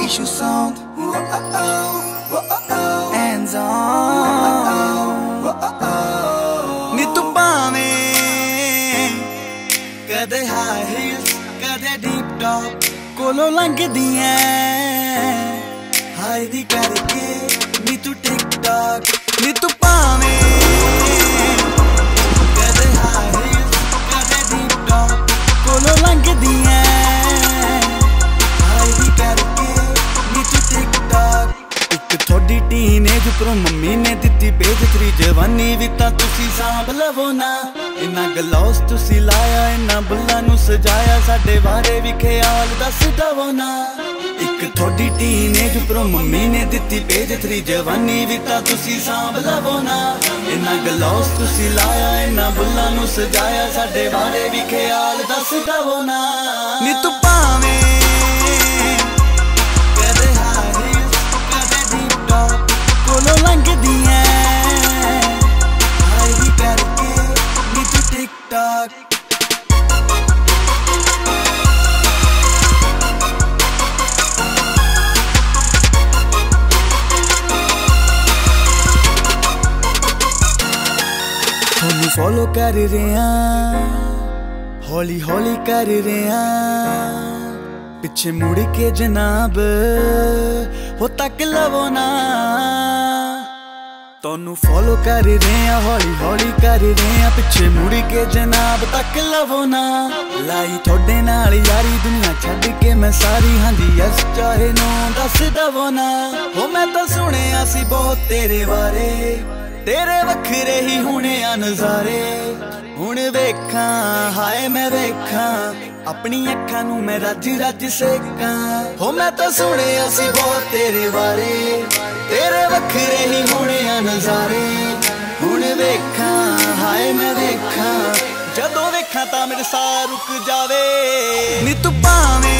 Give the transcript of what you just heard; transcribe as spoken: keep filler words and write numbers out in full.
Official sound, hands on. ਨੀ ਤੂੰ ਭਾਵੇਂ ਕਦੇ ਹਾਈ ਹੀਲਸ ਕਦੇ ਡੀਪ ਟੌਪ ਕੋਲੋਂ ਲੰਘਦੀਆਂ ਹਾਈ ਦੀ ਕਰਕੇ ਨੀ ਤੂੰ ਟਿਕ ਟਾਕ ਨੀ ਤੂੰ ਭਾਵੇਂ ਕਦੇ ਹਾਈ ਹੀਲਸ ਕਦੇ ਡੀਪ ਟੌਪ ਕੋਲੋਂ ਲੰਘਦੀਆਂ ਹਾਈ ਦੀ ਕਰਕੇ ਨੀ ਤੂੰ ਟਿਕ ਟਾਕ ਇੱਕ ਥੋੜੀ ਟੀਨੇਜ ਉੱਪਰੋਂ ਮੰਮੀ ਨੇ ਦਿੱਤੀ ਭੇਜ ਤੇਰੀ ਜਵਾਨੀ ਵੀ ਤਾਂ ਤੁਸੀਂ ਸਾਂਭ ਲਵੋ ਨਾ ਇੰਨਾ ਗਲੌਸ ਤੁਸੀਂ ਲਾਇਆ ਇੰਨਾ ਬੁੱਲਾਂ ਨੂੰ ਸਜਾਇਆ ਸਾਡੇ ਬਾਰੇ ਵੀ ਖਿਆਲ ਦੱਸ ਦਵੋ ਨਾ ਇੱਕ ਥੋੜੀ ਟੀਨੇਜ ਉੱਪਰੋਂ ਮੰਮੀ ਨੇ ਦਿੱਤੀ ਭੇਜ ਤੇਰੀ ਜਵਾਨੀ ਵੀ ਤਾਂ ਤੁਸੀਂ ਸਾਂਭ ਲਵੋ ਨਾ ਇੰਨਾ ਗਲੌਸ ਤੁਸੀਂ ਲਾਇਆ ਇੰਨਾ ਬੁੱਲਾਂ ਨੂੰ ਸਜਾਇਆ ਸਾਡੇ ਬਾਰੇ ਵੀ ਖਿਆਲ ਦੱਸ ਦਵੋ ਨਾ ਨੀ ਤੂੰ ਭਾਵੇਂ ਕਦੇ ਹਾਈ ਕਦੇ ਡੀਪ ਟੌਪ ਕੋਲੋਂ ਲੰਘਦੀਆਂ ਹਾਈ ਦੀ ਕਰਕੇ ਨੀ ਤੂੰ ਟਿਕ ਟਾਕ ਤੁਹਾਨੂੰ ਫੋਲੋ ਕਰ ਰਿਹਾ ਹੌਲੀ ਹੌਲੀ ਕਰ ਰਿਹਾ ਪਿੱਛੇ ਮੁੜ ਕੇ ਜਨਾਬ ਹੋ ਤੱਕ ਲਵੋ ਨਾ ਤੁਹਾਨੂੰ ਫੋਲੋ ਕਰ ਰਿਹਾ ਹੌਲੀ ਹੌਲੀ ਕਰ ਰਿਹਾ ਪਿੱਛੇ ਮੁੜ ਕੇ ਜਨਾਬ ਤੱਕ ਲਵੋ ਨਾ ਲਾਈ ਤੁਹਾਡੇ ਨਾਲ ਯਾਰੀ ਦੁਨੀਆ ਛੱਡ ਕੇ ਮੈਂ ਸਾਰੀ ਹਾਂਜੀ ਯਸ ਚਾਹੇ ਨੂੰ ਦੱਸ ਦਵੋ ਨਾ ਹੋ ਮੈਂ ਤਾਂ ਸੁਣਿਆ ਸੀ ਬਹੁਤ ਤੇਰੇ ਬਾਰੇ ਤੇਰੇ ਵੱਖਰੇ ਹੀ ਹੁਣੇ ਆ ਨਜ਼ਾਰੇ ਹੁਣ ਵੇਖਾਂ ਹਾਏ ਮੈਂ ਵੇਖਾਂ ਆਪਣੀ ਅੱਖਾਂ ਨੂੰ ਮੈਂ ਰੱਜ ਰੱਜ ਸੇਕਾਂ ਹੋ ਮੈਂ ਤਾਂ ਸੁਣਿਆ ਸੀ ਬਹੁਤ ਤੇਰੇ ਬਾਰੇ ਤੇਰੇ ਵੱਖਰੇ ਹੀ ਹੁਣੇ ਆ ਨਜ਼ਾਰੇ ਹੁਣ ਵੇਖਾਂ ਹਾਏ ਮੈਂ ਵੇਖਾਂ ਜਦੋਂ ਵੇਖਾਂ ਤਾਂ ਮੇਰੇ ਸਾਹ ਰੁਕ ਜਾਵੇ ਨੀ ਤੂੰ ਭਾਵੇਂ